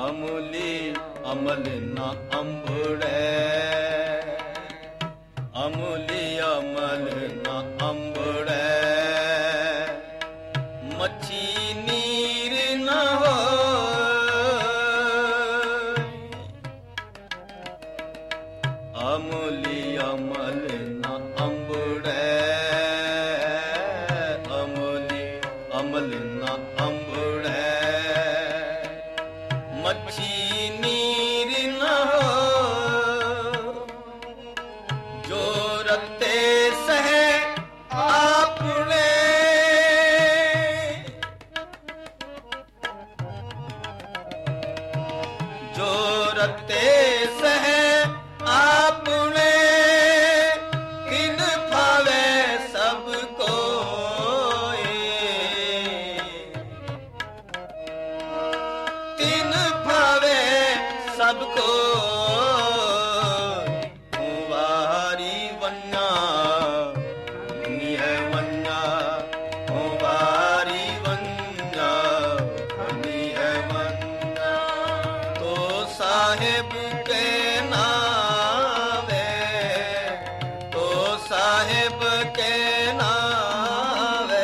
अमूली अमल न अंबुड़े, अमूली अमल न अंबुड़े, मच्छी नीर न हो, अमूली अमल न अंबुड़े, अमूली अमल न अंबुड़े, मच्छी नीर न हो, जो रते सहे आपने, जो रते सहे आपने, किन भावे सबको, तीन भावे सबको, वारी वन्ना निह वन्ना, वारी वन्ना निह वन्ना, तो साहेब के नावे, तो साहेब के नावे,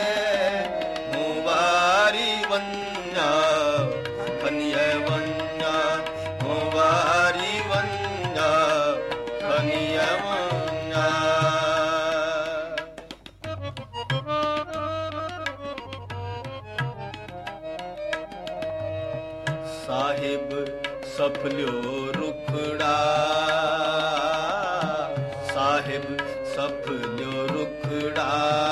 वारी वन्ना खनिय वन्ना, वारी वन्ना खनिय वन्ना। साहिब सफल्यो रुखड़ा, साहिब सफल्यो रुखड़ा,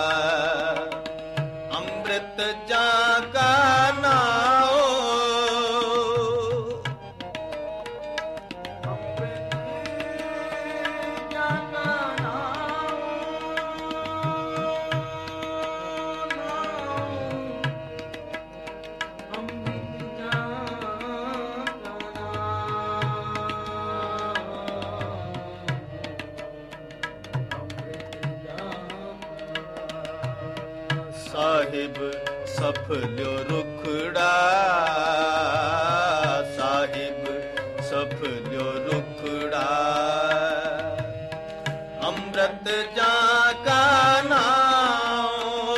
अमृत जागा नाओ, साहिब सफल्यो रुखड़ा, साहिब सफल्यो रुखड़ा, अमृत जागा नाओ,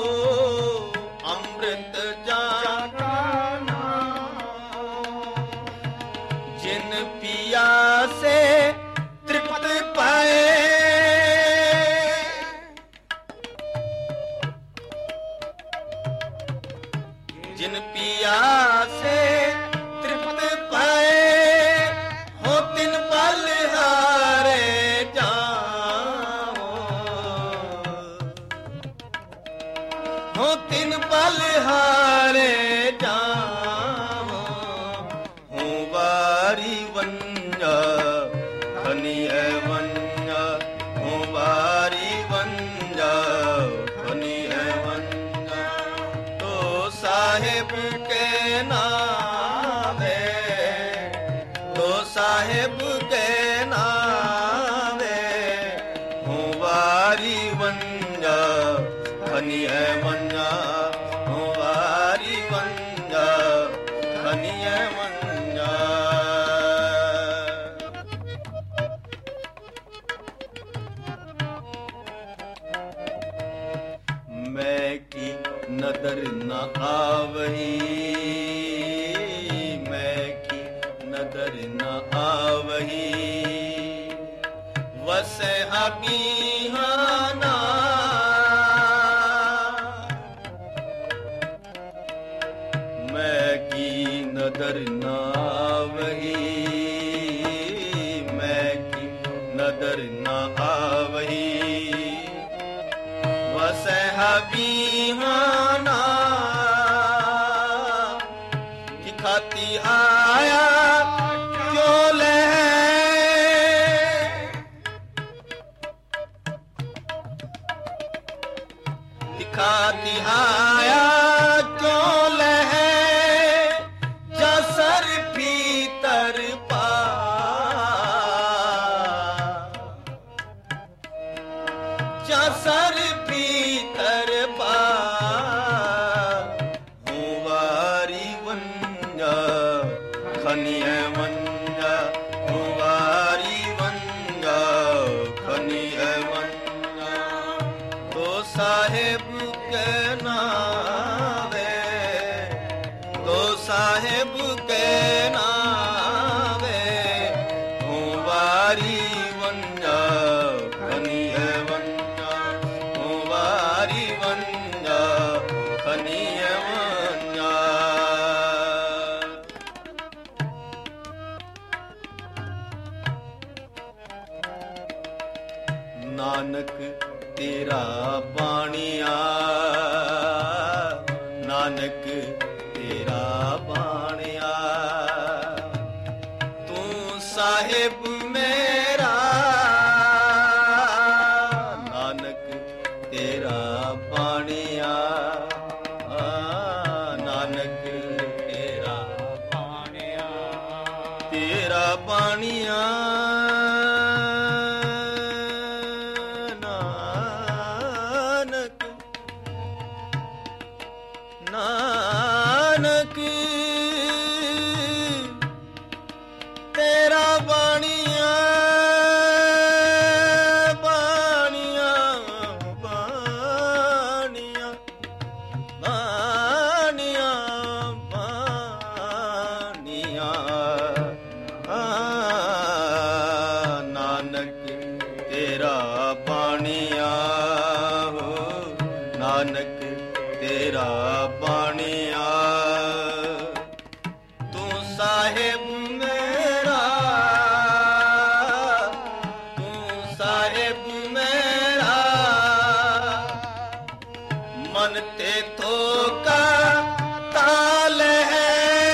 अमृत जागा नाओ, जिन पिया से तृप्त पाए, जिन पिया से तृप्त पाए, हो तिन पल हारे जाओ, हो तिन पल हारे जाओ, हो वारी वन्ना खनिय वन्ना, हो वारी वन्ना खनिय वन्ना, तो साहेब के नावे, तो साहेब के नावे, हो वारी वन्ना खनिय वन्ना, हो वारी वन्ना खनिय वन्ना। मैं की नदर न आवही, मैं की नदर न आवही, वसे अबीहाना, मैं की नदर न आवही, मैं की नदर न आवही, वसे अबीहाना, दिखाती आया क्यों ले, दिखाती आया क्यों ले, जसर भीतर पा, जसर भीतर पा, हो वारी वन्ना खनिए वंजा वारी वंजा खनिए वंजा तो साहेब के नावे तो साहेब के नावे वारी वंजा खनिए वंजा वारी वंजा खनिए वंजा नानक तेरा बाणिया नानक तेरा बाणिया तू साहिब मेरा नानक तेरा बाणिया नानक तेरा बाणिया तेरा बाणिया नानक तेरा बाणिया बाणिया बाणिया बाणिया बाणिया नानक तेरा बाणिया हो नानक तेरा बाणिया तू साहिब मेरा तू साहिब मेरा मन ते थोका ताल है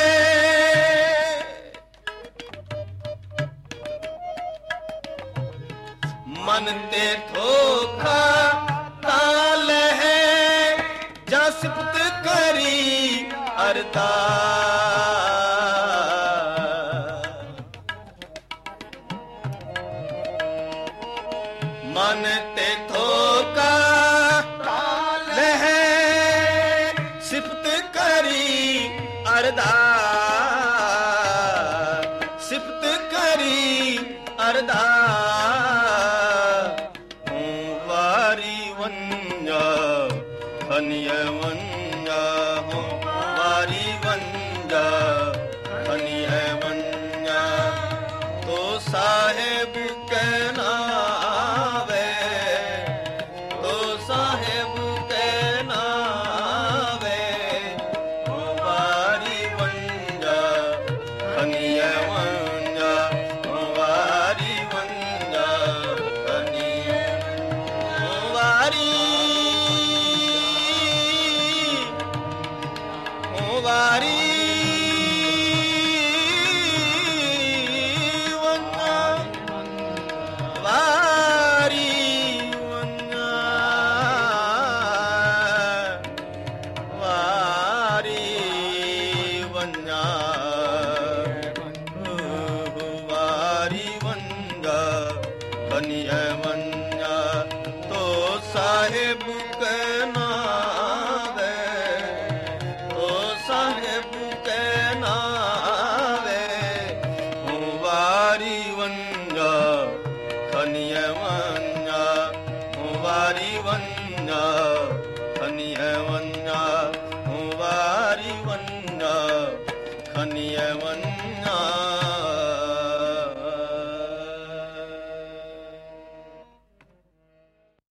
मन ते थोका ताल है जा सिफत करी अरदा मन ते थोका ताल है सिफत करी अरदा सिफत करी अरदा वारी वंजा खनिए वंजा हो वारी वंजा खनिए वंजा तो साहेब के नावे तो साहेब के नावे हो वारी वंजा खनिए वंजा हो वारी वंजा खनिए वारी वारी वंजा वारी वंजा वारी वंजा वारी वंजा खनिए वंजा तो साहिब के नावे तो साहिब के नावे वारी वंजा खनिए वंजा वारी वंजा खनिए वंजा वारी वंजा खनिए वंजा